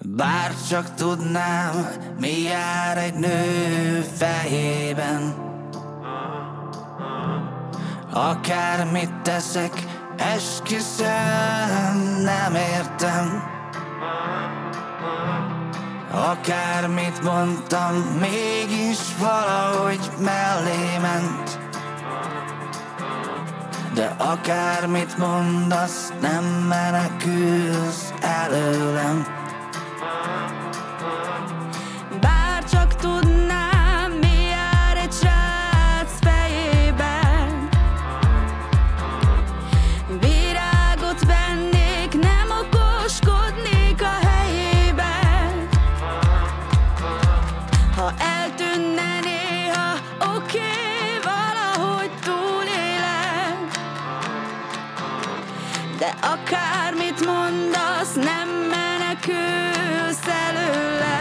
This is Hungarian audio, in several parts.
Bár csak tudnám, mi jár egy nő fejében. Akármit teszek, esküszöm, nem értem. Akármit mondtam, mégis valahogy mellé ment. De akármit mondasz, nem menekülsz előlem. Bár csak tudnám, mi jár egy srác fejében. Virágot vennék, nem okoskodnék a helyében. Ha eltűnne néha, oké, valahogy túlélek. De akármit mondasz, nem menekülsz előle.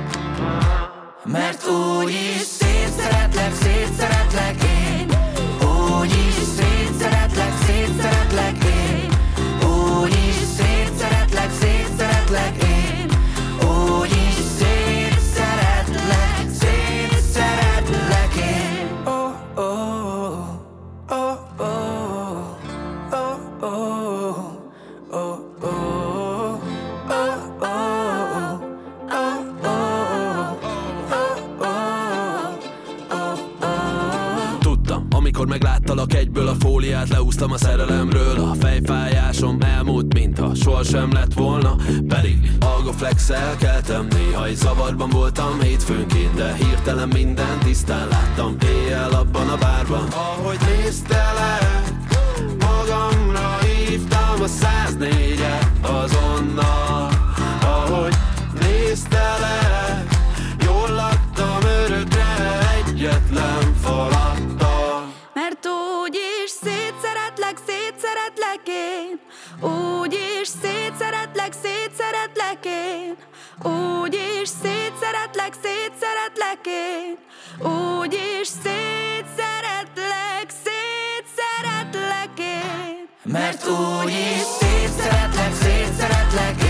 Mert úgyis szétszeretlek én. Úgyis szétszeretlek én. Úgyis szétszeretlek én. Úgyis szétszeretlek én. Oh, oh, oh, oh, oh, oh, oh, oh, amikor megláttalak, egyből a fóliát leúztam a szerelemről. A fejfájásom elmúlt, mintha sohasem lett volna. Pedig algoflex-el keltem, néha egy zavarban voltam hétfőnként, de hirtelen minden tisztán láttam éjjel abban a bárban. Ahogy néztelek, magamra hívtam a 104-et azonnal. Ahogy néztelek, jól laktam örökre egyetlen falattal. Mert úgyis szétszeretlek én. Úgyis szétszeretlek én. Úgyis szétszeretlek én. Úgyis szétszeretlek én. Mert úgyis szétszeretlek